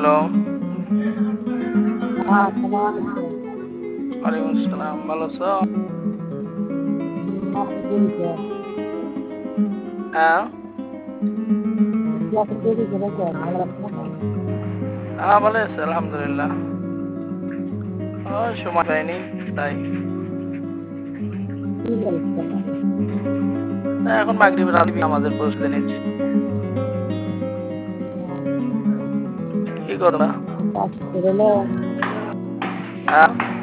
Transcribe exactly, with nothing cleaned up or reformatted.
Hello. হ্যাঁ, আসসালামু আলাইকুম। ওয়ালাইকুম আসসালাম। ভালো আছো? হুম, আপনি কে লিখেন? হ্যাঁ? বলছি আপনি কে লিখেন কেন? ভালো আছেন না? হ্যাঁ, ভালো আছি আলহামদুলিল্লাহ। ও সময় পাইনি তাই। কি বলছেন? না, এখন মাগরিবের আরবি নামাজের প্রস্তুতি নিচ্ছি। কি করো না? কাজ করে এলেন? হ্যাঁ?